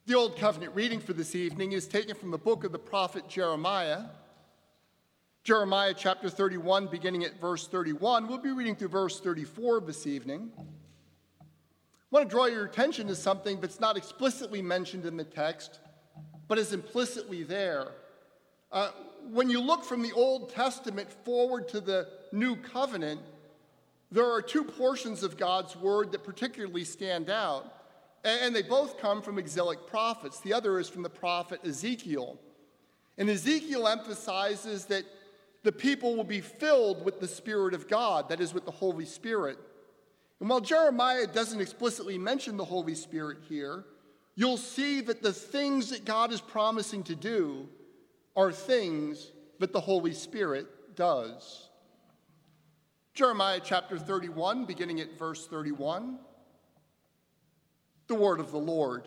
The Old Covenant reading for this evening is taken from the book of the prophet Jeremiah. Jeremiah chapter 31, beginning at verse 31. We'll be reading through verse 34 this evening. I want to draw your attention to something that's not explicitly mentioned in the text, but is implicitly there. When you look from the Old Testament forward to the New Covenant, there are two portions of God's word that particularly stand out. And they both come from exilic prophets. The other is from the prophet Ezekiel. And Ezekiel emphasizes that the people will be filled with the Spirit of God, that is, with the Holy Spirit. And while Jeremiah doesn't explicitly mention the Holy Spirit here, you'll see that the things that God is promising to do are things that the Holy Spirit does. Jeremiah chapter 31, beginning at verse 31. The word of the Lord.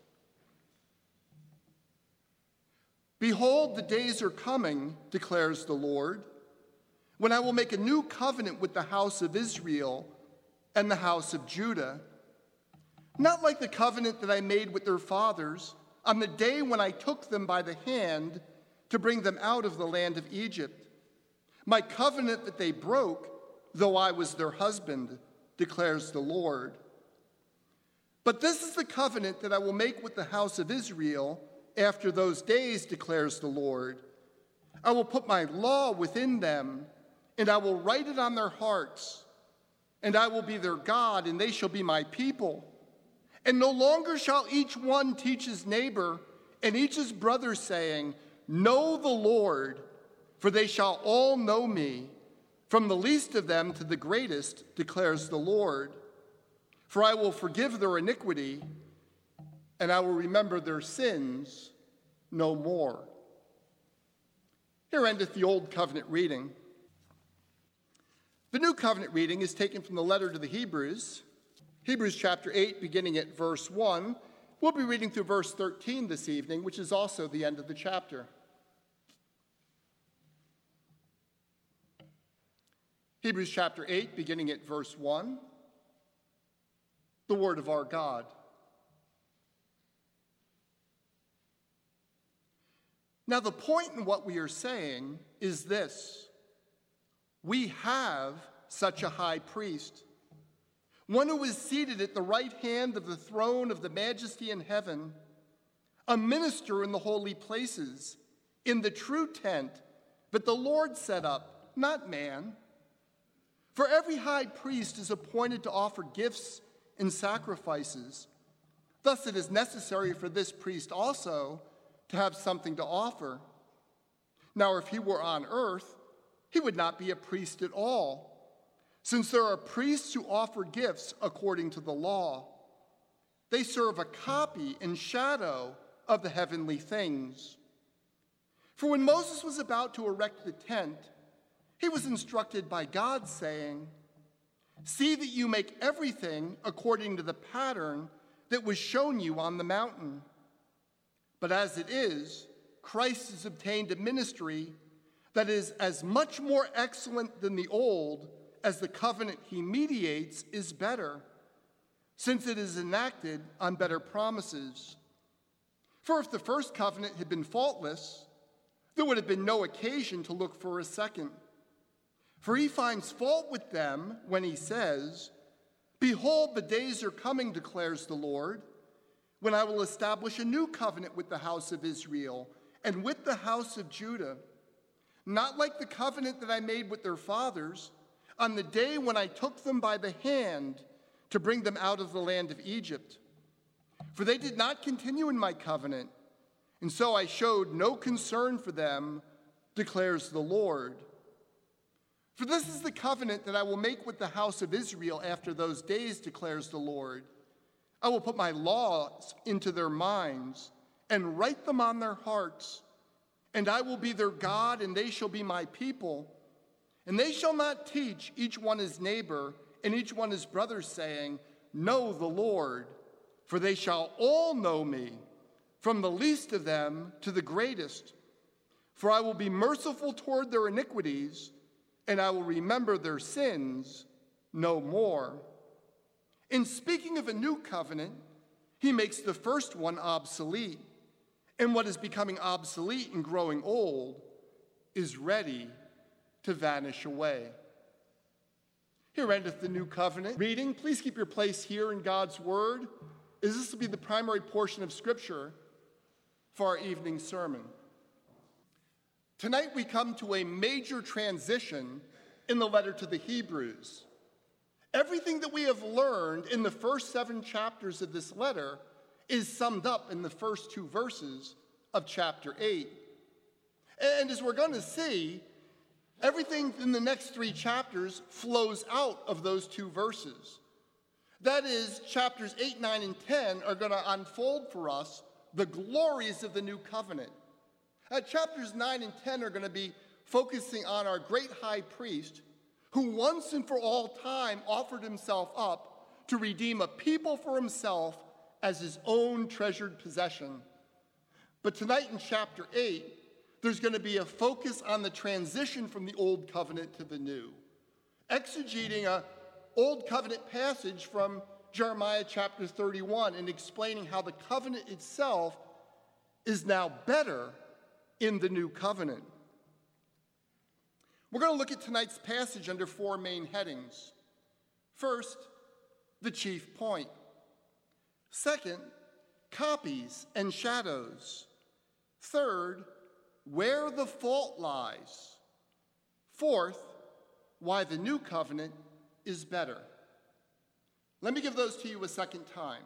Behold, the days are coming, declares the Lord, when I will make a new covenant with the house of Israel and the house of Judah, not like the covenant that I made with their fathers on the day when I took them by the hand to bring them out of the land of Egypt. My covenant that they broke, though I was their husband, declares the Lord. But this is the covenant that I will make with the house of Israel after those days, declares the Lord. I will put my law within them, and I will write it on their hearts, and I will be their God, and they shall be my people. And no longer shall each one teach his neighbor and each his brother, saying, Know the Lord, for they shall all know me, from the least of them to the greatest, declares the Lord. For I will forgive their iniquity, and I will remember their sins no more. Here endeth the Old Covenant reading. The New Covenant reading is taken from the letter to the Hebrews. Hebrews chapter 8, beginning at verse 1. We'll be reading through verse 13 this evening, which is also the end of the chapter. Hebrews chapter 8, beginning at verse 1. The word of our God. Now, the point in what we are saying is this: we have such a high priest, one who is seated at the right hand of the throne of the majesty in heaven, a minister in the holy places, in the true tent that the Lord set up, not man. For every high priest is appointed to offer gifts and sacrifices. Thus it is necessary for this priest also to have something to offer. Now, if he were on earth, he would not be a priest at all, since there are priests who offer gifts according to the law. They serve a copy and shadow of the heavenly things. For when Moses was about to erect the tent, he was instructed by God, saying, See that you make everything according to the pattern that was shown you on the mountain. But as it is, Christ has obtained a ministry that is as much more excellent than the old as the covenant he mediates is better, since it is enacted on better promises. For if the first covenant had been faultless, there would have been no occasion to look for a second. For he finds fault with them when he says, Behold, the days are coming, declares the Lord, when I will establish a new covenant with the house of Israel and with the house of Judah, not like the covenant that I made with their fathers on the day when I took them by the hand to bring them out of the land of Egypt. For they did not continue in my covenant, and so I showed no concern for them, declares the Lord. For this is the covenant that I will make with the house of Israel after those days, declares the Lord. I will put my laws into their minds and write them on their hearts, and I will be their God, and they shall be my people. And they shall not teach each one his neighbor and each one his brother, saying, Know the Lord, for they shall all know me, from the least of them to the greatest. For I will be merciful toward their iniquities, and I will remember their sins no more. In speaking of a new covenant, He makes the first one obsolete, and what is becoming obsolete and growing old is ready to vanish away. Here endeth the new covenant. Reading, please keep your place here in God's word, as this will be the primary portion of Scripture for our evening sermon. Tonight we come to a major transition in the letter to the Hebrews. Everything that we have learned in the first 7 chapters of this letter is summed up in the first 2 verses of chapter 8. And as we're going to see, everything in the next 3 chapters flows out of those 2 verses. That is, chapters 8, 9, and 10 are going to unfold for us the glories of the new covenant. Chapters 9 and 10 are going to be focusing on our great high priest, who once and for all time offered himself up to redeem a people for himself as his own treasured possession. But tonight in chapter 8, there's going to be a focus on the transition from the old covenant to the new, exegeting an old covenant passage from Jeremiah chapter 31 and explaining how the covenant itself is now better in the new covenant. We're going to look at tonight's passage under 4 main headings. First, the chief point. Second, copies and shadows. Third, where the fault lies. Fourth, why the new covenant is better. Let me give those to you a second time.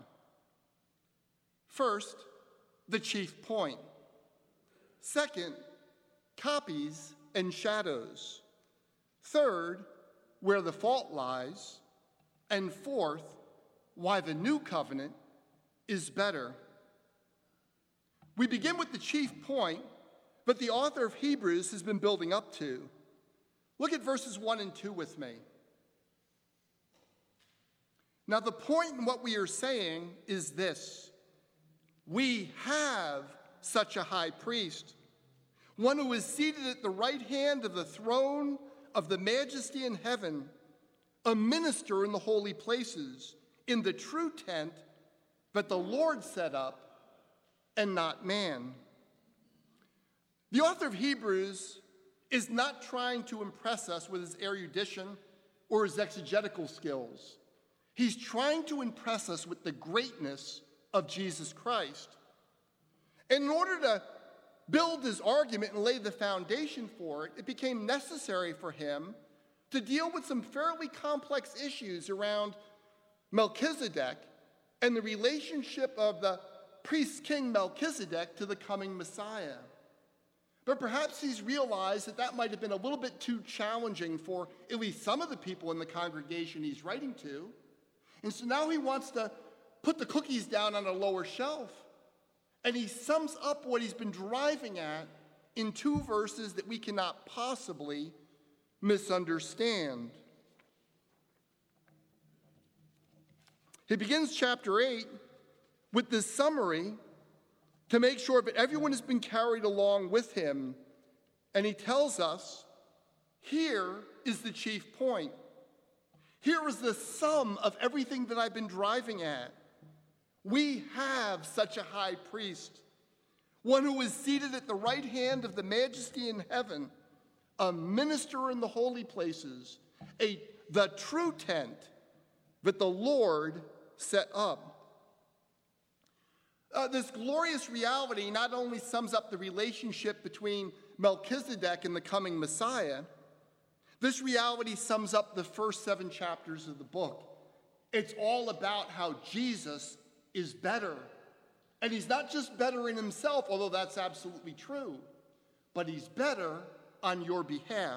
First, the chief point. Second, copies and shadows. Third, where the fault lies. And fourth, why the new covenant is better. We begin with the chief point, but the author of Hebrews has been building up to. Look at verses 1 and 2 with me. Now, the point in what we are saying is this: we have such a high priest, one who is seated at the right hand of the throne of the majesty in heaven, a minister in the holy places, in the true tent that the Lord set up, and not man. The author of Hebrews is not trying to impress us with his erudition or his exegetical skills. He's trying to impress us with the greatness of Jesus Christ. And in order to build his argument and lay the foundation for it, it became necessary for him to deal with some fairly complex issues around Melchizedek and the relationship of the priest-king Melchizedek to the coming Messiah. But perhaps he's realized that that might have been a little bit too challenging for at least some of the people in the congregation he's writing to. And so now he wants to put the cookies down on a lower shelf. And he sums up what he's been driving at in 2 verses that we cannot possibly misunderstand. He begins chapter 8 with this summary to make sure that everyone has been carried along with him. And he tells us, here is the chief point. Here is the sum of everything that I've been driving at. We have such a high priest, one who is seated at the right hand of the majesty in heaven, a minister in the holy places, the true tent that the Lord set up. This glorious reality not only sums up the relationship between Melchizedek and the coming Messiah, this reality sums up the first 7 chapters of the book. It's all about how Jesus is better. And he's not just better in himself, although that's absolutely true, but he's better on your behalf.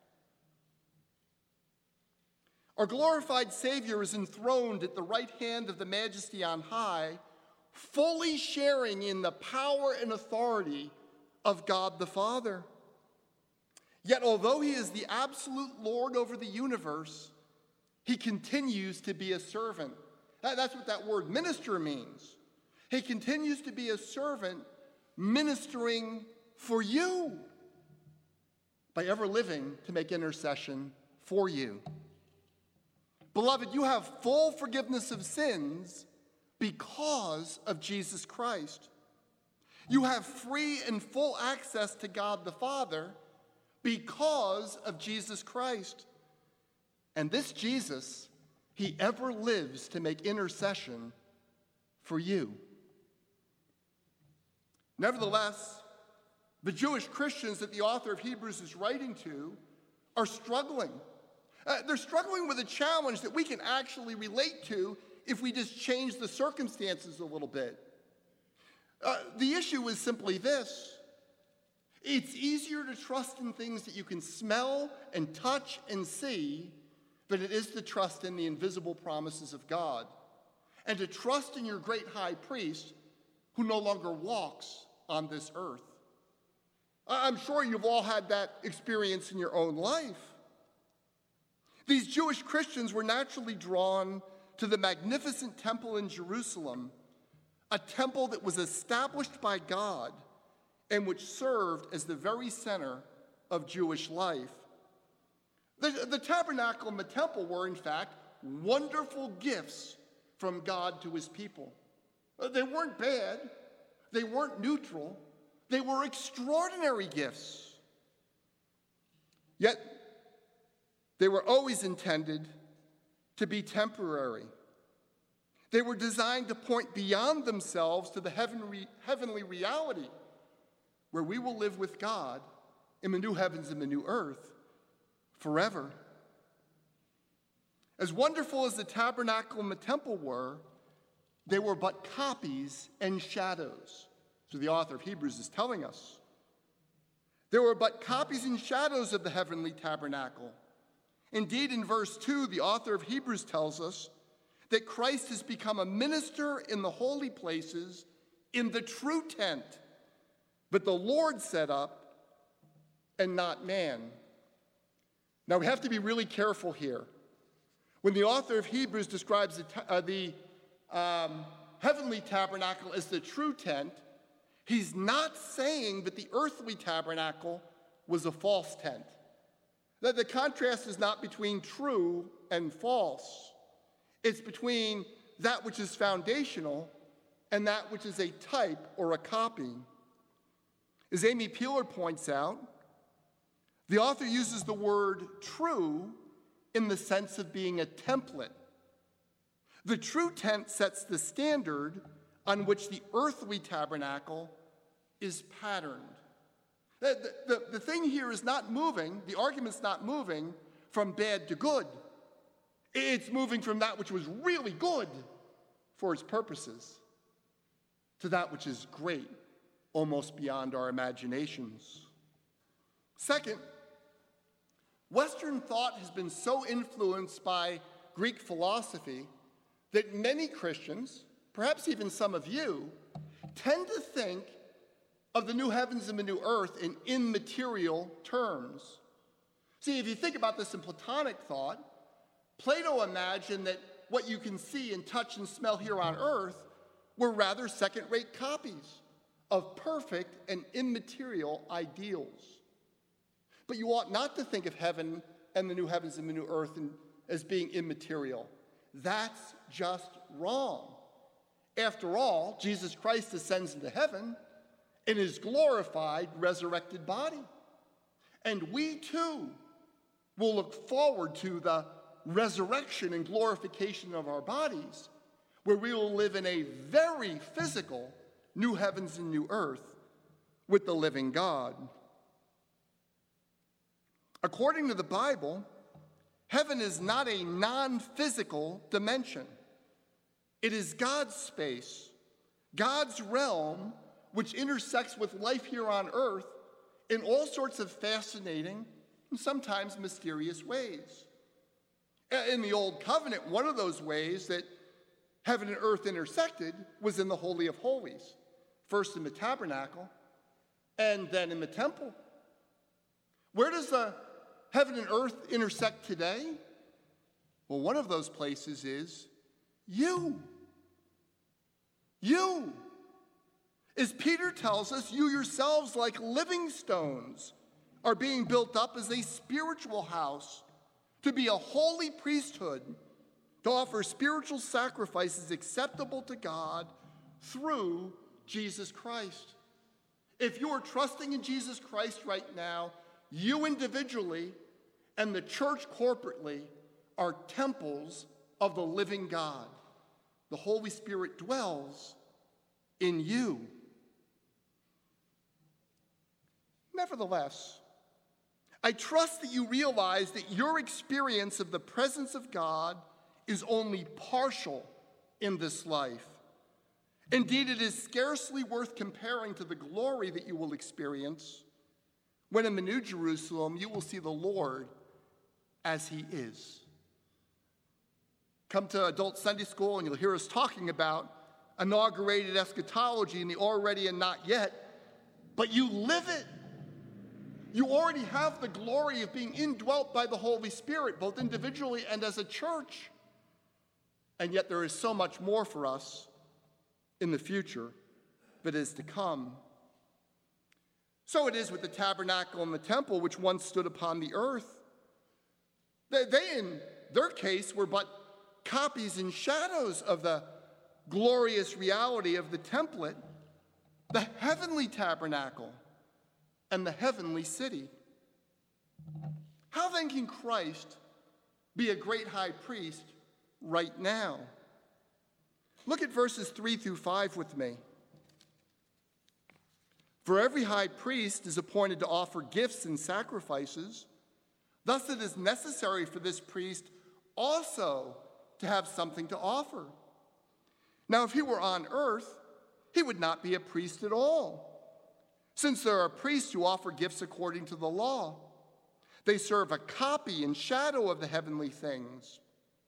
Our glorified Savior is enthroned at the right hand of the majesty on high, fully sharing in the power and authority of God the Father. Yet although he is the absolute Lord over the universe, he continues to be a servant. That's what that word minister means. He continues to be a servant ministering for you by ever living to make intercession for you. Beloved, you have full forgiveness of sins because of Jesus Christ. You have free and full access to God the Father because of Jesus Christ. And this Jesus, he ever lives to make intercession for you. Nevertheless, the Jewish Christians that the author of Hebrews is writing to are struggling. They're struggling with a challenge that we can actually relate to if we just change the circumstances a little bit. The issue is simply this. It's easier to trust in things that you can smell and touch and see than it is to trust in the invisible promises of God and to trust in your great high priest who no longer walks on this earth. I'm sure you've all had that experience in your own life. These Jewish Christians were naturally drawn to the magnificent temple in Jerusalem, a temple that was established by God and which served as the very center of Jewish life. The tabernacle and the temple were, in fact, wonderful gifts from God to his people. They weren't bad. They weren't neutral. They were extraordinary gifts. Yet, they were always intended to be temporary. They were designed to point beyond themselves to the heavenly reality where we will live with God in the new heavens and the new earth forever. As wonderful as the tabernacle and the temple were, they were but copies and shadows. So the author of Hebrews is telling us. They were but copies and shadows of the heavenly tabernacle. Indeed, in verse 2, the author of Hebrews tells us that Christ has become a minister in the holy places in the true tent, but the Lord set up and not man. Now, we have to be really careful here. When the author of Hebrews describes the heavenly tabernacle as the true tent, he's not saying that the earthly tabernacle was a false tent. That the contrast is not between true and false. It's between that which is foundational and that which is a type or a copy. As Amy Peeler points out, the author uses the word true in the sense of being a template. The true tent sets the standard on which the earthly tabernacle is patterned. The thing here is not moving, the argument's not moving from bad to good. It's moving from that which was really good for its purposes to that which is great, almost beyond our imaginations. Second, Western thought has been so influenced by Greek philosophy that many Christians, perhaps even some of you, tend to think of the new heavens and the new earth in immaterial terms. See, if you think about this in Platonic thought, Plato imagined that what you can see and touch and smell here on earth were rather second-rate copies of perfect and immaterial ideals. But you ought not to think of heaven and the new heavens and the new earth as being immaterial. That's just wrong. After all, Jesus Christ ascends into heaven in his glorified, resurrected body. And we too will look forward to the resurrection and glorification of our bodies, where we will live in a very physical new heavens and new earth with the living God. According to the Bible, heaven is not a non-physical dimension. It is God's space, God's realm, which intersects with life here on earth in all sorts of fascinating and sometimes mysterious ways. In the Old Covenant, one of those ways that heaven and earth intersected was in the Holy of Holies, first in the tabernacle and then in the temple. Where does the heaven and earth intersect today? Well, one of those places is you. You. As Peter tells us, you yourselves, like living stones, are being built up as a spiritual house to be a holy priesthood, to offer spiritual sacrifices acceptable to God through Jesus Christ. If you are trusting in Jesus Christ right now, you individually and the church corporately are temples of the living God. The Holy Spirit dwells in you. Nevertheless, I trust that you realize that your experience of the presence of God is only partial in this life. Indeed, it is scarcely worth comparing to the glory that you will experience when in the New Jerusalem you will see the Lord as he is. Come to adult Sunday school and you'll hear us talking about inaugurated eschatology and the already and not yet, but you live it. You already have the glory of being indwelt by the Holy Spirit, both individually and as a church. And yet there is so much more for us in the future that is to come. So it is with the tabernacle and the temple, which once stood upon the earth. They in their case, were but copies and shadows of the glorious reality of the template, the heavenly tabernacle, and the heavenly city. How then can Christ be a great high priest right now? Look at verses 3 through 5 with me. For every high priest is appointed to offer gifts and sacrifices. Thus it is necessary for this priest also to have something to offer. Now, if he were on earth, he would not be a priest at all, since there are priests who offer gifts according to the law. They serve a copy and shadow of the heavenly things.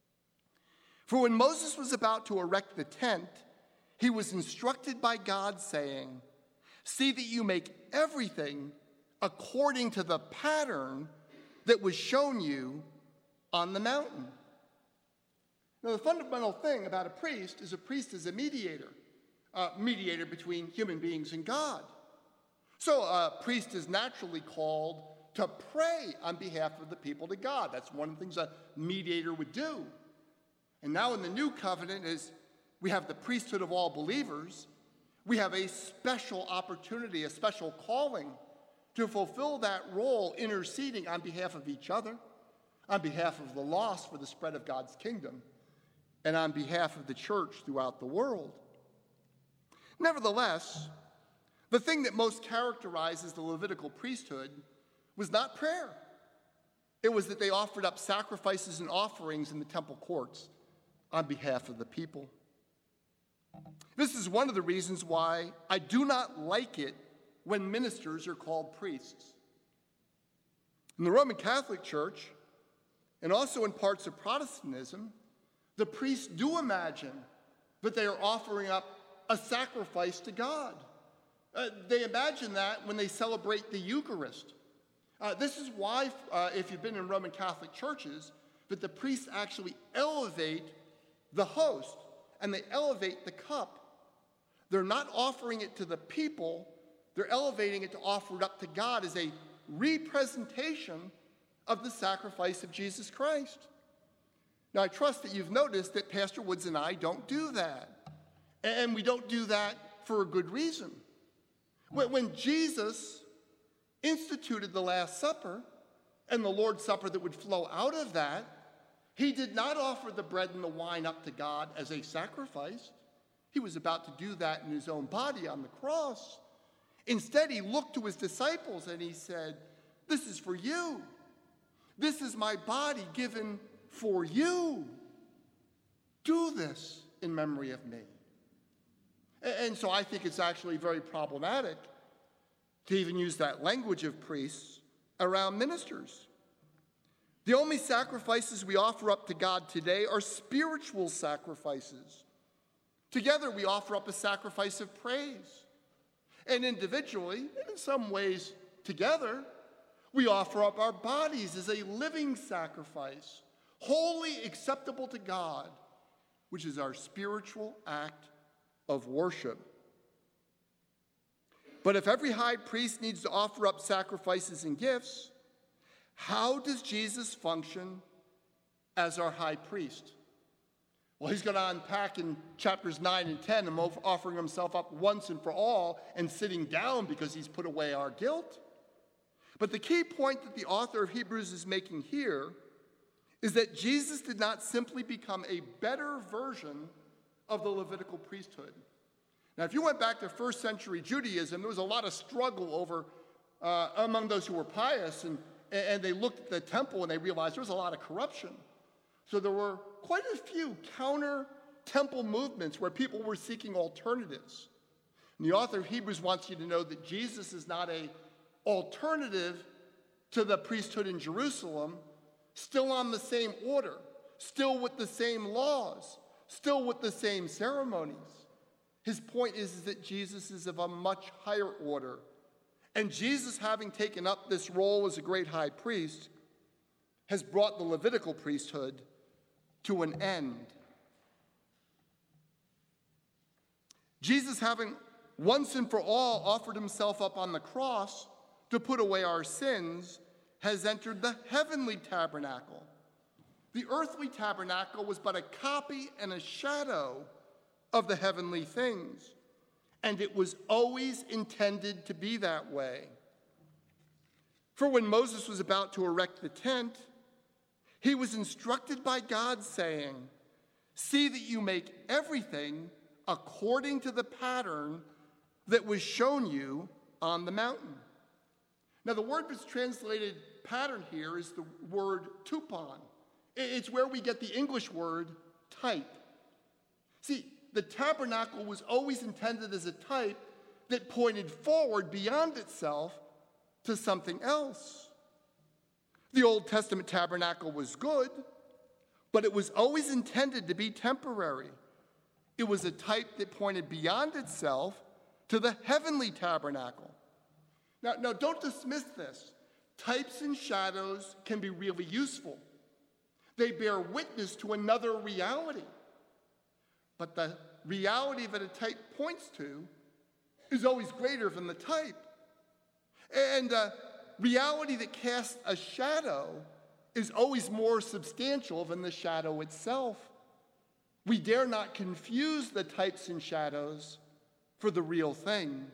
For when Moses was about to erect the tent, he was instructed by God, saying, "See that you make everything according to the pattern that was shown you on the mountain." Now, the fundamental thing about a priest is a mediator between human beings and God. So a priest is naturally called to pray on behalf of the people to God. That's one of the things a mediator would do. And now in the new covenant, as we have the priesthood of all believers, we have a special opportunity, a special calling to fulfill that role, interceding on behalf of each other, on behalf of the lost for the spread of God's kingdom, and on behalf of the church throughout the world. Nevertheless, the thing that most characterizes the Levitical priesthood was not prayer. It was that they offered up sacrifices and offerings in the temple courts on behalf of the people. This is one of the reasons why I do not like it when ministers are called priests. In the Roman Catholic Church, and also in parts of Protestantism, the priests do imagine that they are offering up a sacrifice to God. They imagine that when they celebrate the Eucharist. This is why, if you've been in Roman Catholic churches, that the priests actually elevate the host and they elevate the cup. They're not offering it to the people, they're elevating it to offer it up to God as a representation of the sacrifice of Jesus Christ. Now, I trust that you've noticed that Pastor Woods and I don't do that. And we don't do that for a good reason. When Jesus instituted the Last Supper and the Lord's Supper that would flow out of that, he did not offer the bread and the wine up to God as a sacrifice. He was about to do that in his own body on the cross. Instead, he looked to his disciples and he said, "This is for you. This is my body given for you. Do this in memory of me." And so I think it's actually very problematic to even use that language of priests around ministers. The only sacrifices we offer up to God today are spiritual sacrifices. Together we offer up a sacrifice of praise. And individually, and in some ways together, we offer up our bodies as a living sacrifice, wholly acceptable to God, which is our spiritual act of worship. But if every high priest needs to offer up sacrifices and gifts, how does Jesus function as our high priest? Well, he's going to unpack in chapters 9 and 10 him offering himself up once and for all and sitting down because he's put away our guilt. But the key point that the author of Hebrews is making here is that Jesus did not simply become a better version of the Levitical priesthood. Now, if you went back to first century Judaism, there was a lot of struggle over among those who were pious, and they looked at the temple and they realized there was a lot of corruption. So there were quite a few counter-temple movements where people were seeking alternatives. And the author of Hebrews wants you to know that Jesus is not an alternative to the priesthood in Jerusalem, still on the same order, still with the same laws, still with the same ceremonies. His point is that Jesus is of a much higher order. And Jesus, having taken up this role as a great high priest, has brought the Levitical priesthood to an end. Jesus, having once and for all offered himself up on the cross to put away our sins, has entered the heavenly tabernacle. The earthly tabernacle was but a copy and a shadow of the heavenly things, and it was always intended to be that way. For when Moses was about to erect the tent, he was instructed by God, saying, "See that you make everything according to the pattern that was shown you on the mountain." Now, the word that's translated pattern here is the word tupon. It's where we get the English word type. See, the tabernacle was always intended as a type that pointed forward beyond itself to something else. The Old Testament tabernacle was good, but it was always intended to be temporary. It was a type that pointed beyond itself to the heavenly tabernacle. Now, don't dismiss this. Types and shadows can be really useful. They bear witness to another reality. But the reality that a type points to is always greater than the type. And a reality that casts a shadow is always more substantial than the shadow itself. We dare not confuse the types and shadows for the real thing.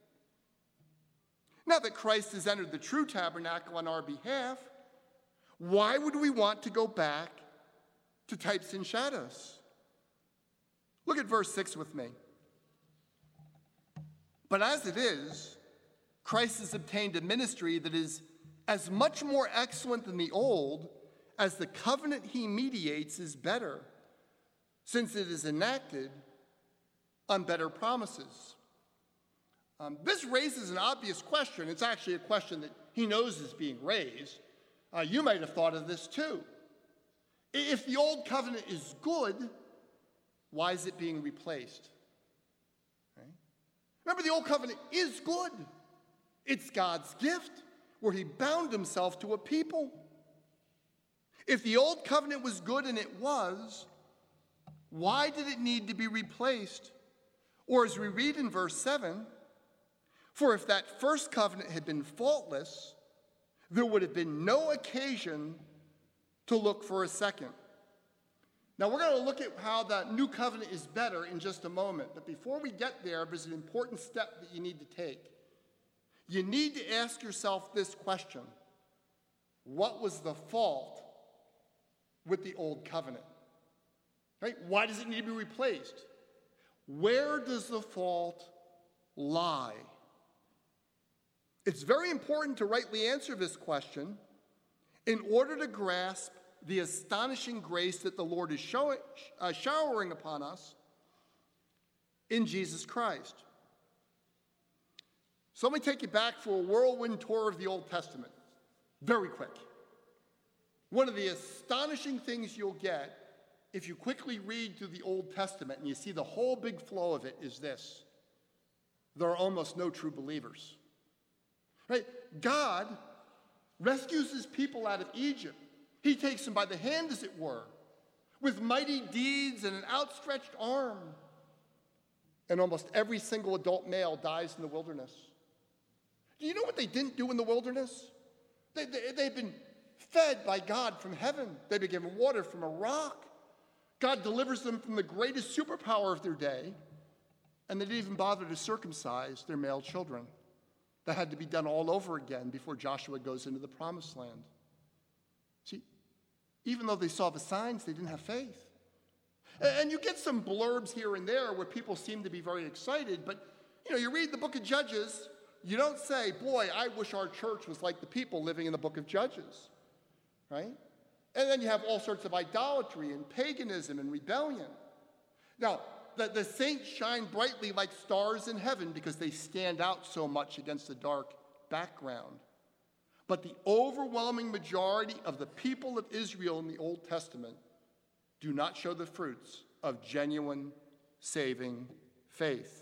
Now that Christ has entered the true tabernacle on our behalf, why would we want to go back to types and shadows? Look at verse 6 with me. But as it is, Christ has obtained a ministry that is as much more excellent than the old as the covenant he mediates is better, since it is enacted on better promises. This raises an obvious question. It's actually a question that he knows is being raised. You might have thought of this too. If the old covenant is good, why is it being replaced? Right? Remember, the old covenant is good. It's God's gift where he bound himself to a people. If the old covenant was good, and it was, why did it need to be replaced? Or as we read in verse 7, for if that first covenant had been faultless, there would have been no occasion to look for a second. Now, we're going to look at how the new covenant is better in just a moment. But before we get there, there's an important step that you need to take. You need to ask yourself this question: what was the fault with the old covenant? Right? Why does it need to be replaced? Where does the fault lie? It's very important to rightly answer this question in order to grasp the astonishing grace that the Lord is showering upon us in Jesus Christ. So let me take you back for a whirlwind tour of the Old Testament, very quick. One of the astonishing things you'll get if you quickly read through the Old Testament and you see the whole big flow of it is this: there are almost no true believers. Right? God rescues his people out of Egypt. He takes them by the hand, as it were, with mighty deeds and an outstretched arm. And almost every single adult male dies in the wilderness. Do you know what they didn't do in the wilderness? They've been fed by God from heaven. They've been given water from a rock. God delivers them from the greatest superpower of their day, and they didn't even bother to circumcise their male children. That had to be done all over again before Joshua goes into the promised land. See, even though they saw the signs, they didn't have faith. And you get some blurbs here and there where people seem to be very excited, but you read the book of Judges, you don't say, boy, I wish our church was like the people living in the book of Judges, right? And then you have all sorts of idolatry and paganism and rebellion. Now, the saints shine brightly like stars in heaven because they stand out so much against the dark background. But the overwhelming majority of the people of Israel in the Old Testament do not show the fruits of genuine saving faith.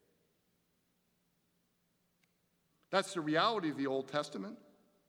That's the reality of the Old Testament.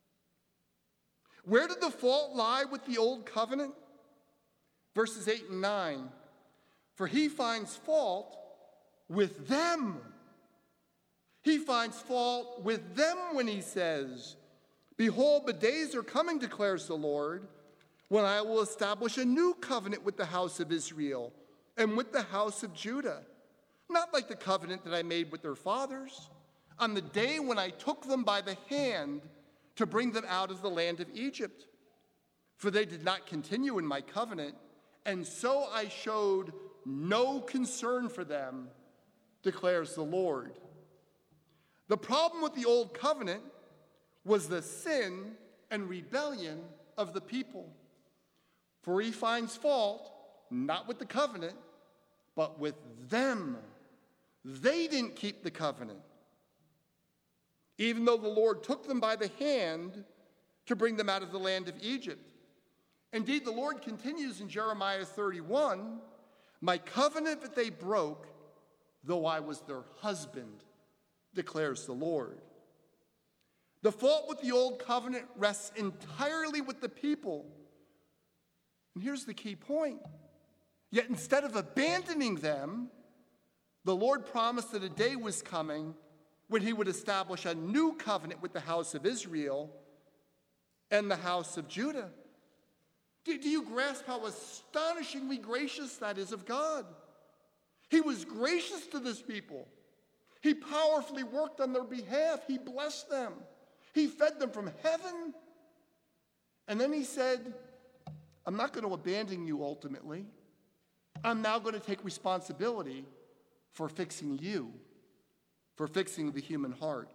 Where did the fault lie with the Old Covenant? Verses 8 and 9. For he finds fault with them. He finds fault with them when he says, behold, the days are coming, declares the Lord, when I will establish a new covenant with the house of Israel and with the house of Judah, not like the covenant that I made with their fathers on the day when I took them by the hand to bring them out of the land of Egypt. For they did not continue in my covenant, and so I showed no concern for them, declares the Lord. The problem with the old covenant was the sin and rebellion of the people. For he finds fault, not with the covenant, but with them. They didn't keep the covenant, even though the Lord took them by the hand to bring them out of the land of Egypt. Indeed, the Lord continues in Jeremiah 31, my covenant that they broke, though I was their husband, declares the Lord. The fault with the old covenant rests entirely with the people. And here's the key point. Yet instead of abandoning them, the Lord promised that a day was coming when he would establish a new covenant with the house of Israel and the house of Judah. Do you grasp how astonishingly gracious that is of God? He was gracious to this people. He powerfully worked on their behalf. He blessed them. He fed them from heaven. And then he said, I'm not going to abandon you ultimately. I'm now going to take responsibility for fixing you, for fixing the human heart.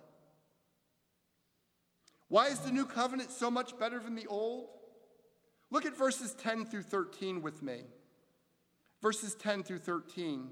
Why is the new covenant so much better than the old? Look at verses 10 through 13 with me. Verses 10 through 13.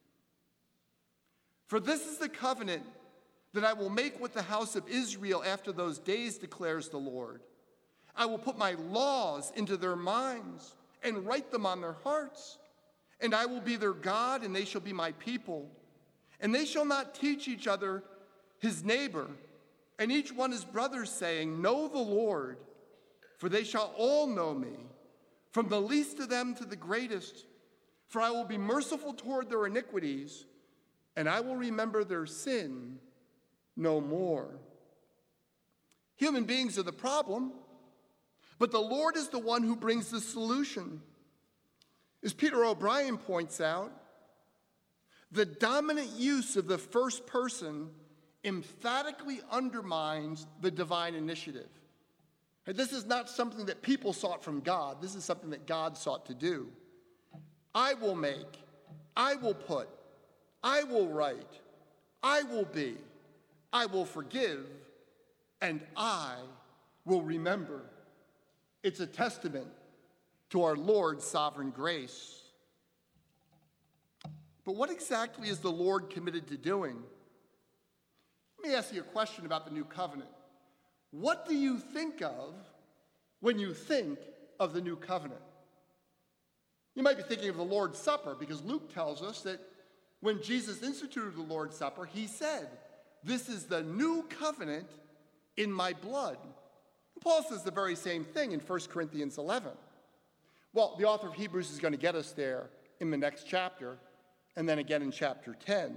For this is the covenant that I will make with the house of Israel after those days, declares the Lord. I will put my laws into their minds and write them on their hearts. And I will be their God, and they shall be my people. And they shall not teach each other his neighbor, and each one his brother, saying, know the Lord, for they shall all know me, from the least of them to the greatest. For I will be merciful toward their iniquities, and I will remember their sin no more. Human beings are the problem, but the Lord is the one who brings the solution. As Peter O'Brien points out, the dominant use of the first person emphatically undermines the divine initiative. This is not something that people sought from God. This is something that God sought to do. I will make, I will put, I will write, I will be, I will forgive, and I will remember. It's a testament to our Lord's sovereign grace. But what exactly is the Lord committed to doing? Let me ask you a question about the new covenant. What do you think of when you think of the new covenant? You might be thinking of the Lord's Supper, because Luke tells us that when Jesus instituted the Lord's Supper, he said, this is the new covenant in my blood. And Paul says the very same thing in 1 Corinthians 11. Well, the author of Hebrews is going to get us there in the next chapter, and then again in chapter 10.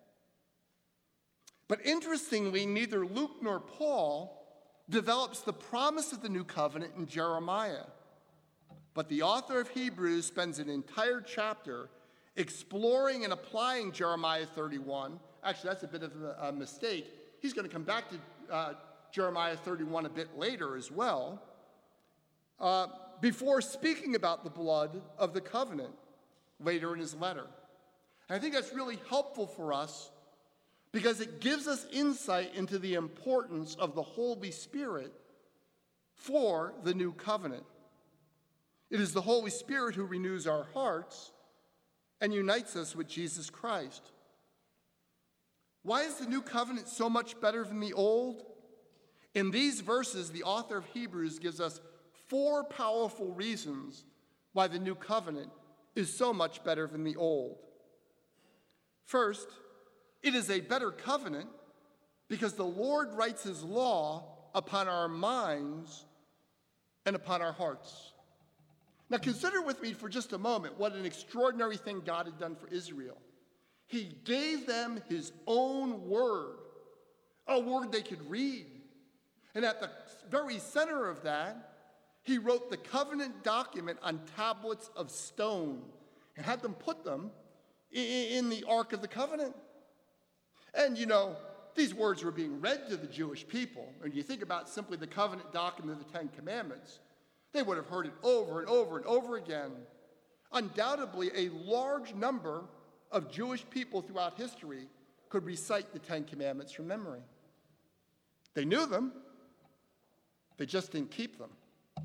But interestingly, neither Luke nor Paul develops the promise of the new covenant in Jeremiah. But the author of Hebrews spends an entire chapter exploring and applying Jeremiah 31. Actually, that's a bit of a mistake. He's going to come back to Jeremiah 31 a bit later as well, before speaking about the blood of the covenant later in his letter. And I think that's really helpful for us because it gives us insight into the importance of the Holy Spirit for the new covenant. It is the Holy Spirit who renews our hearts and unites us with Jesus Christ. Why is the new covenant so much better than the old? In these verses, the author of Hebrews gives us 4 powerful reasons why the new covenant is so much better than the old. First, it is a better covenant because the Lord writes his law upon our minds and upon our hearts. Now consider with me for just a moment what an extraordinary thing God had done for Israel. He gave them his own word, a word they could read. And at the very center of that, he wrote the covenant document on tablets of stone and had them put them in the Ark of the Covenant. And you know, these words were being read to the Jewish people. And you think about simply the covenant document of the Ten Commandments, they would have heard it over and over and over again. Undoubtedly, a large number of Jewish people throughout history could recite the Ten Commandments from memory. They knew them, they just didn't keep them.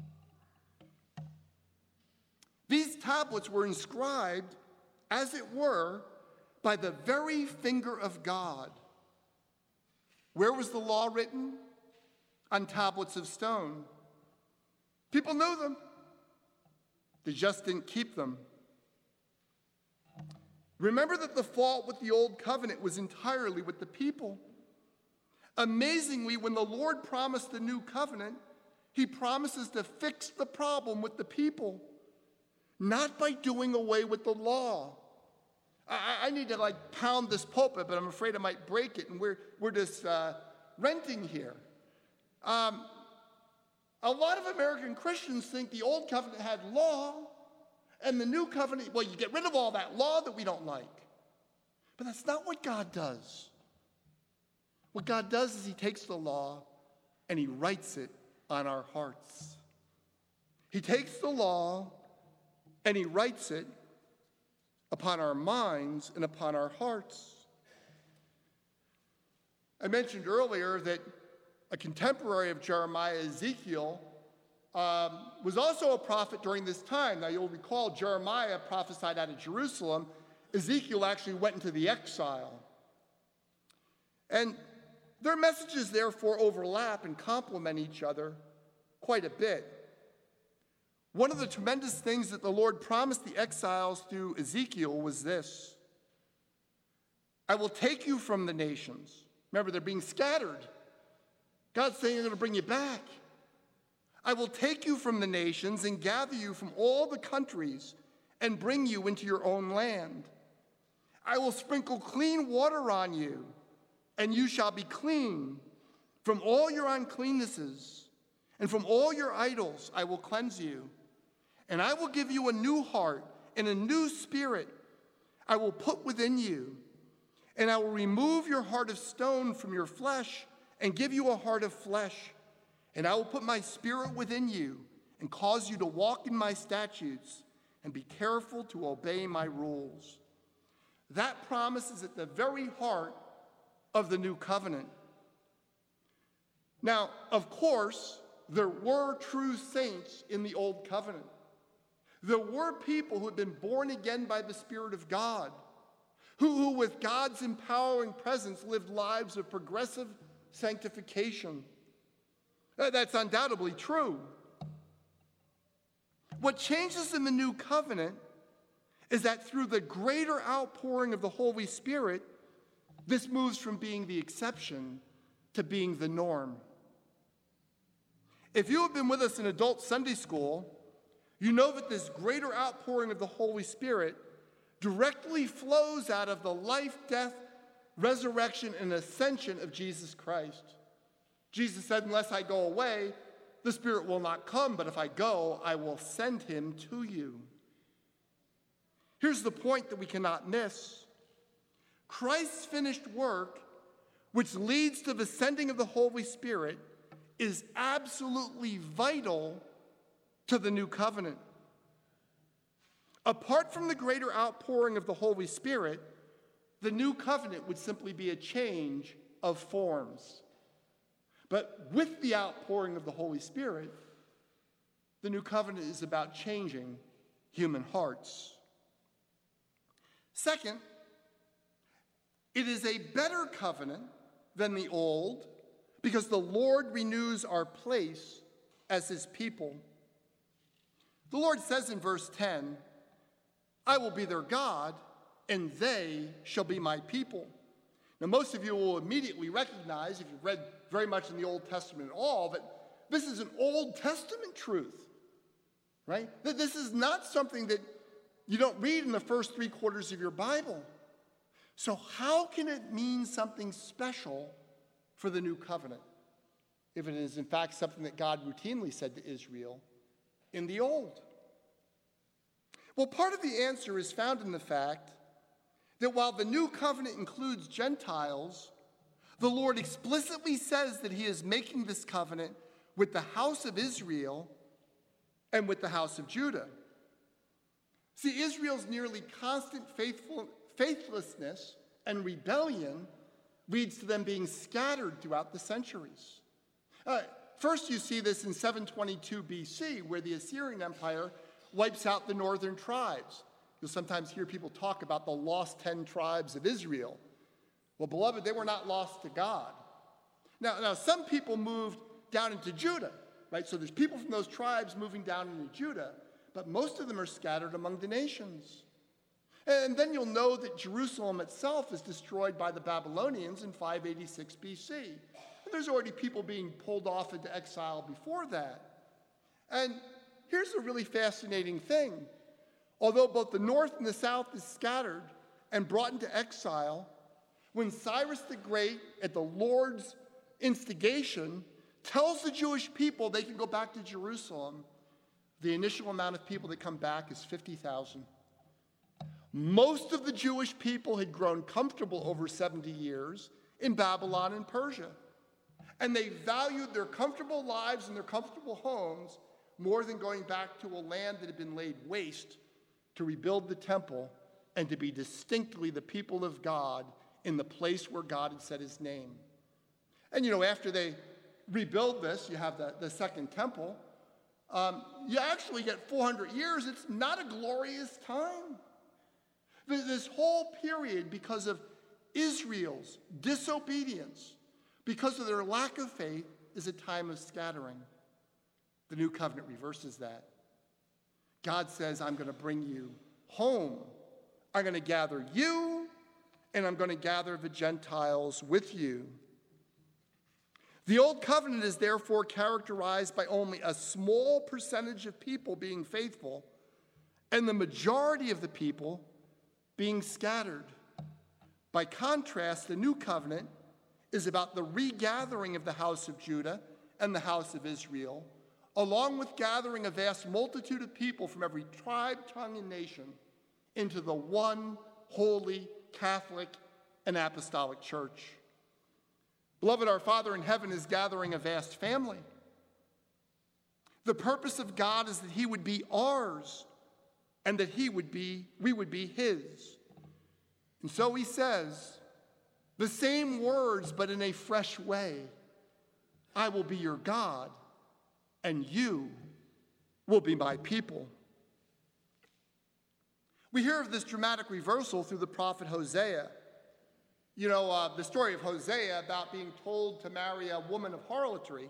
These tablets were inscribed, as it were, by the very finger of God. Where was the law written? On tablets of stone. People knew them. They just didn't keep them. Remember that the fault with the old covenant was entirely with the people. Amazingly, when the Lord promised the new covenant, he promises to fix the problem with the people, not by doing away with the law. I need to pound this pulpit, but I'm afraid I might break it, and we're just renting here. A lot of American Christians think the old covenant had law, and the new covenant, well, you get rid of all that law that we don't like. But that's not what God does. What God does is he takes the law and he writes it on our hearts. He takes the law and he writes it upon our minds and upon our hearts. I mentioned earlier that a contemporary of Jeremiah, Ezekiel, was also a prophet during this time. Now you'll recall Jeremiah prophesied out of Jerusalem. Ezekiel actually went into the exile. And their messages therefore overlap and complement each other quite a bit. One of the tremendous things that the Lord promised the exiles through Ezekiel was this: I will take you from the nations. Remember, they're being scattered. God's saying, I'm going to bring you back. I will take you from the nations and gather you from all the countries and bring you into your own land. I will sprinkle clean water on you, and you shall be clean. From all your uncleannesses and from all your idols I will cleanse you. And I will give you a new heart and a new spirit I will put within you. And I will remove your heart of stone from your flesh and give you a heart of flesh. And I will put my spirit within you and cause you to walk in my statutes and be careful to obey my rules. That promise is at the very heart of the new covenant. Now, of course, there were true saints in the old covenant. There were people who had been born again by the Spirit of God, who with God's empowering presence lived lives of progressive sanctification. That's undoubtedly true. What changes in the new covenant is that through the greater outpouring of the Holy Spirit, this moves from being the exception to being the norm. If you have been with us in adult Sunday school, you know that this greater outpouring of the Holy Spirit directly flows out of the life, death, resurrection, and ascension of Jesus Christ. Jesus said, unless I go away, the Spirit will not come, but if I go, I will send him to you. Here's the point that we cannot miss. Christ's finished work, which leads to the sending of the Holy Spirit, is absolutely vital to the new covenant. Apart from the greater outpouring of the Holy Spirit, the new covenant would simply be a change of forms. But with the outpouring of the Holy Spirit, the new covenant is about changing human hearts. Second, it is a better covenant than the old because the Lord renews our place as his people. The Lord says in verse 10, I will be their God, and they shall be my people. Now, most of you will immediately recognize, if you've read very much in the Old Testament at all, that this is an Old Testament truth, right? That this is not something that you don't read in the first 3 quarters of your Bible. So how can it mean something special for the new covenant if it is in fact something that God routinely said to Israel in the Old? Well, part of the answer is found in the fact that while the new covenant includes Gentiles, the Lord explicitly says that he is making this covenant with the house of Israel and with the house of Judah. See, Israel's nearly constant faithlessness and rebellion leads to them being scattered throughout the centuries. First, you see this in 722 BC, where the Assyrian Empire wipes out the northern tribes. You'll sometimes hear people talk about the lost 10 tribes of Israel. Well, beloved, they were not lost to God. Now some people moved down into Judah, right? So there's people from those tribes moving down into Judah, but most of them are scattered among the nations. And then you'll know that Jerusalem itself is destroyed by the Babylonians in 586 BC. And there's already people being pulled off into exile before that. And here's a really fascinating thing. Although both the north and the south is scattered and brought into exile, when Cyrus the Great, at the Lord's instigation, tells the Jewish people they can go back to Jerusalem, the initial amount of people that come back is 50,000. Most of the Jewish people had grown comfortable over 70 years in Babylon and Persia. And they valued their comfortable lives and their comfortable homes more than going back to a land that had been laid waste to rebuild the temple and to be distinctly the people of God in the place where God had set his name. And after they rebuild this, you have the second temple, you actually get 400 years. It's not a glorious time. This whole period, because of Israel's disobedience, because of their lack of faith, is a time of scattering. The new covenant reverses that. God says, I'm going to bring you home. I'm going to gather you, and I'm going to gather the Gentiles with you. The old covenant is therefore characterized by only a small percentage of people being faithful, and the majority of the people being scattered. By contrast, the new covenant is about the regathering of the house of Judah and the house of Israel, along with gathering a vast multitude of people from every tribe, tongue, and nation into the one holy, Catholic, and apostolic church. Beloved, our Father in heaven is gathering a vast family. The purpose of God is that he would be ours and that we would be his. And so he says the same words, but in a fresh way. I will be your God, and you will be my people. We hear of this dramatic reversal through the prophet Hosea. The story of Hosea about being told to marry a woman of harlotry.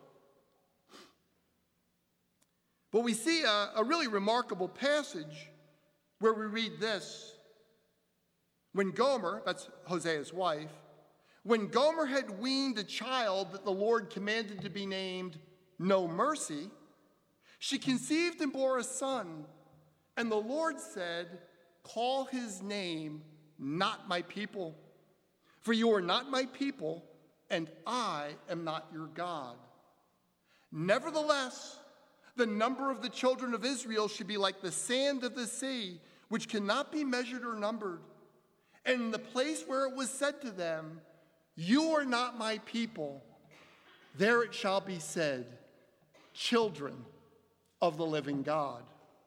But we see a really remarkable passage where we read this. When Gomer, that's Hosea's wife, when Gomer had weaned a child that the Lord commanded to be named No Mercy, she conceived and bore a son, and the Lord said, call his name Not My People, for you are not my people, and I am not your God. Nevertheless, the number of the children of Israel should be like the sand of the sea, which cannot be measured or numbered. And in the place where it was said to them, you are not my people, there it shall be said, children of the living God.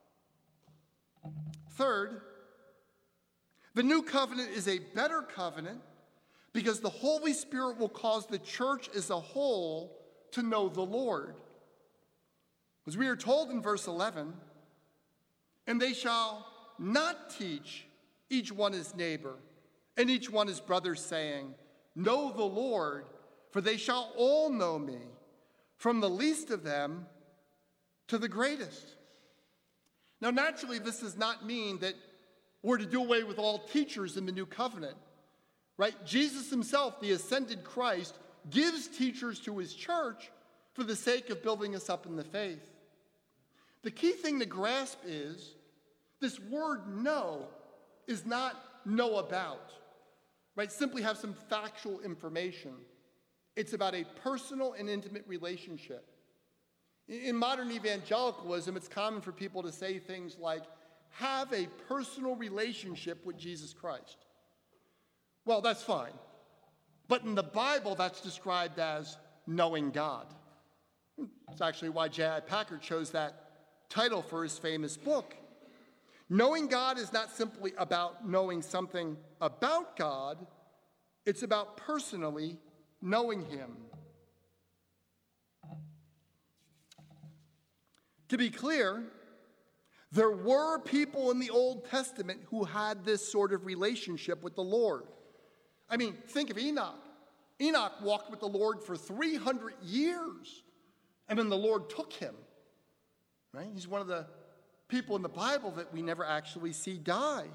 Third, the new covenant is a better covenant because the Holy Spirit will cause the church as a whole to know the Lord. As we are told in verse 11, and they shall not teach each one his neighbor and each one his brother, saying, know the Lord, for they shall all know me, from the least of them to the greatest. Now, naturally, this does not mean that we're to do away with all teachers in the new covenant, right? Jesus himself, the ascended Christ, gives teachers to his church for the sake of building us up in the faith. The key thing to grasp is this word know is not know about, right? Simply have some factual information. It's about a personal and intimate relationship. In modern evangelicalism, it's common for people to say things like, have a personal relationship with Jesus Christ. Well, that's fine. But in the Bible, that's described as knowing God. It's actually why J.I. Packer chose that title for his famous book. Knowing God is not simply about knowing something about God, it's about personally knowing him. To be clear, there were people in the Old Testament who had this sort of relationship with the Lord. I mean, think of Enoch. Enoch walked with the Lord for 300 years, and then the Lord took him. Right? He's one of the people in the Bible that we never actually see die.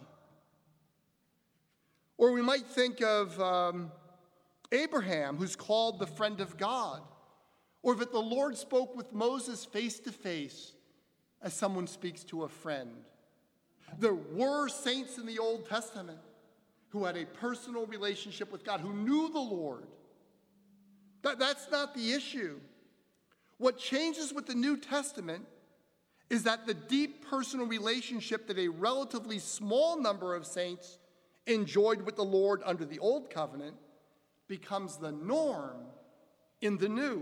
Or we might think of Abraham, who's called the friend of God, or that the Lord spoke with Moses face to face as someone speaks to a friend. There were saints in the Old Testament who had a personal relationship with God, who knew the Lord. That's not the issue. What changes with the New Testament is that the deep personal relationship that a relatively small number of saints enjoyed with the Lord under the Old Covenant becomes the norm in the New.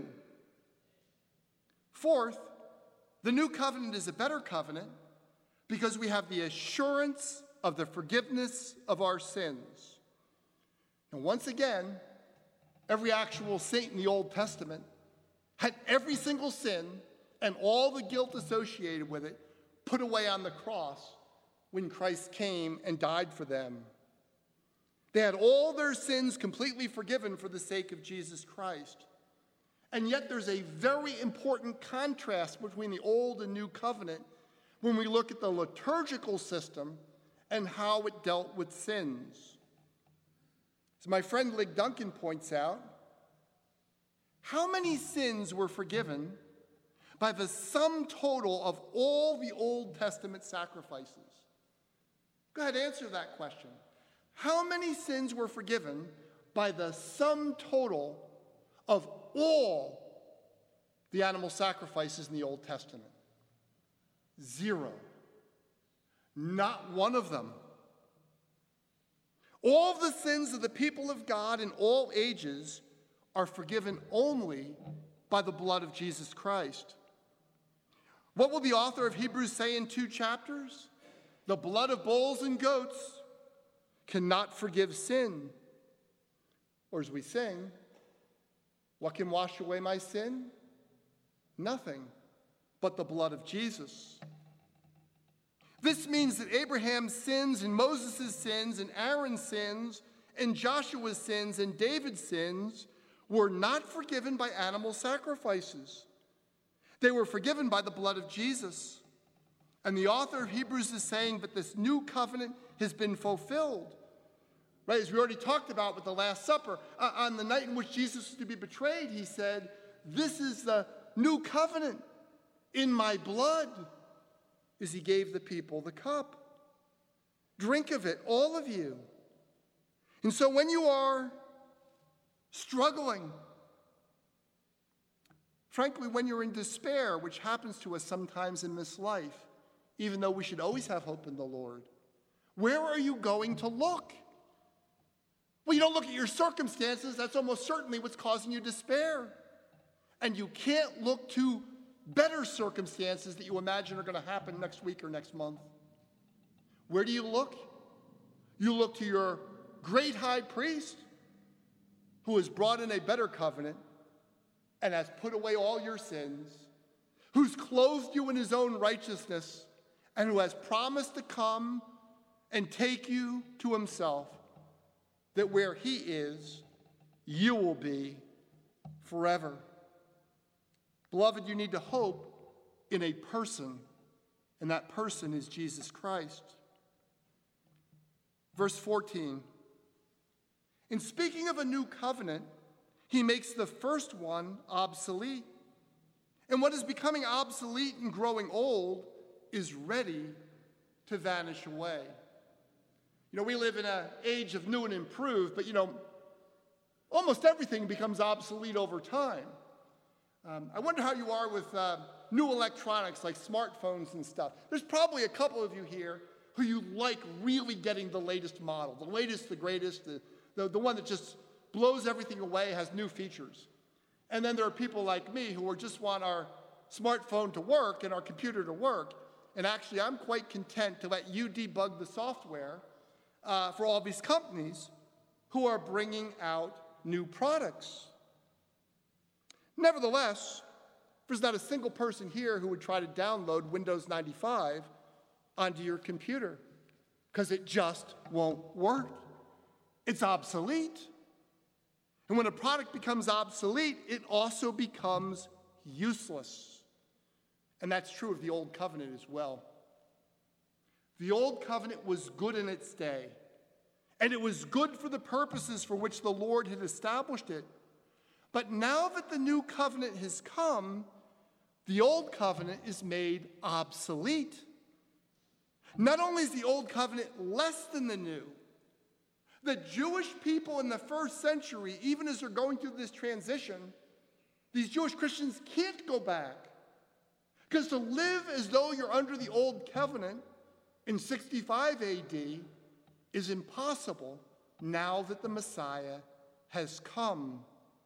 Fourth, the New Covenant is a better covenant because we have the assurance of the forgiveness of our sins. And once again, every actual saint in the Old Testament had every single sin and all the guilt associated with it put away on the cross when Christ came and died for them. They had all their sins completely forgiven for the sake of Jesus Christ. And yet there's a very important contrast between the Old and New Covenant when we look at the liturgical system and how it dealt with sins. As my friend Lig Duncan points out, how many sins were forgiven by the sum total of all the Old Testament sacrifices? Go ahead, answer that question. How many sins were forgiven by the sum total of all the animal sacrifices in the Old Testament? 0. Not one of them. All of the sins of the people of God in all ages are forgiven only by the blood of Jesus Christ. What will the author of Hebrews say in 2 chapters? The blood of bulls and goats cannot forgive sin. Or as we sing, what can wash away my sin? Nothing but the blood of Jesus. This means that Abraham's sins and Moses' sins and Aaron's sins and Joshua's sins and David's sins were not forgiven by animal sacrifices. They were forgiven by the blood of Jesus. And the author of Hebrews is saying that this new covenant has been fulfilled. Right, as we already talked about with the Last Supper, on the night in which Jesus was to be betrayed, he said, "This is the new covenant in my blood," as he gave the people the cup. Drink of it, all of you. And so when you are struggling Frankly, when you're in despair, which happens to us sometimes in this life, even though we should always have hope in the Lord, where are you going to look? Well, you don't look at your circumstances. That's almost certainly what's causing you despair. And you can't look to better circumstances that you imagine are going to happen next week or next month. Where do you look? You look to your great high priest who has brought in a better covenant and has put away all your sins, who's clothed you in his own righteousness, and who has promised to come and take you to himself, that where he is, you will be forever. Beloved, you need to hope in a person, and that person is Jesus Christ. Verse 14, in speaking of a new covenant, he makes the first one obsolete. And what is becoming obsolete and growing old is ready to vanish away. We live in an age of new and improved, but almost everything becomes obsolete over time. I wonder how you are with new electronics like smartphones and stuff. There's probably a couple of you here who you like really getting the latest model, the latest, the greatest, the one that just blows everything away, has new features. And then there are people like me who just want our smartphone to work and our computer to work. And actually, I'm quite content to let you debug the software for all these companies who are bringing out new products. Nevertheless, there's not a single person here who would try to download Windows 95 onto your computer because it just won't work. It's obsolete. And when a product becomes obsolete, it also becomes useless. And that's true of the Old Covenant as well. The Old Covenant was good in its day, and it was good for the purposes for which the Lord had established it. But now that the New Covenant has come, the Old Covenant is made obsolete. Not only is the Old Covenant less than the New, the Jewish people in the first century, even as they're going through this transition, these Jewish Christians can't go back. Because to live as though you're under the Old Covenant in 65 AD is impossible now that the Messiah has come.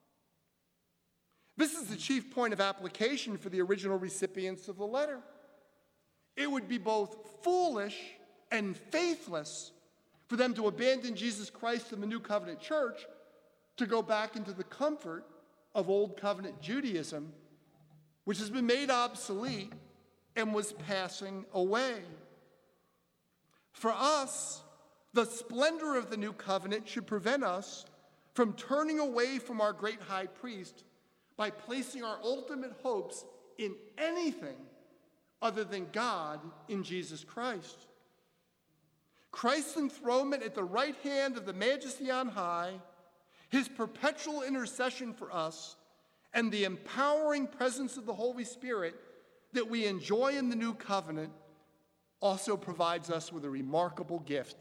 This is the chief point of application for the original recipients of the letter. It would be both foolish and faithless for them to abandon Jesus Christ and the New Covenant Church to go back into the comfort of Old Covenant Judaism, which has been made obsolete and was passing away. For us, the splendor of the New Covenant should prevent us from turning away from our great high priest by placing our ultimate hopes in anything other than God in Jesus Christ. Christ's enthronement at the right hand of the Majesty on high, his perpetual intercession for us, and the empowering presence of the Holy Spirit that we enjoy in the New Covenant also provides us with a remarkable gift: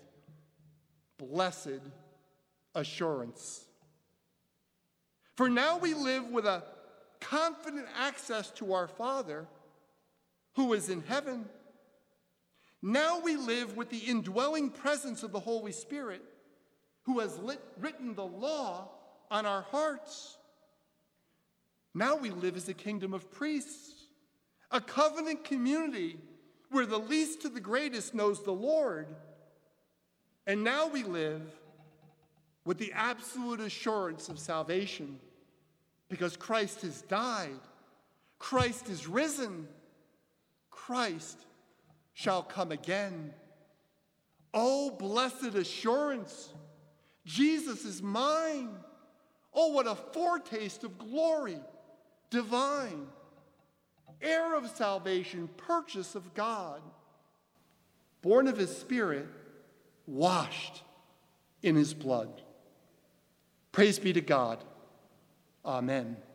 blessed assurance. For now we live with a confident access to our Father who is in heaven. Now we live with the indwelling presence of the Holy Spirit who has written the law on our hearts. Now we live as a kingdom of priests, a covenant community where the least to the greatest knows the Lord. And now we live with the absolute assurance of salvation because Christ has died, Christ is risen, Christ shall come again. Oh, blessed assurance! Jesus is mine. Oh, what a foretaste of glory divine, heir of salvation, purchase of God, born of his Spirit, washed in his blood. Praise be to God. Amen.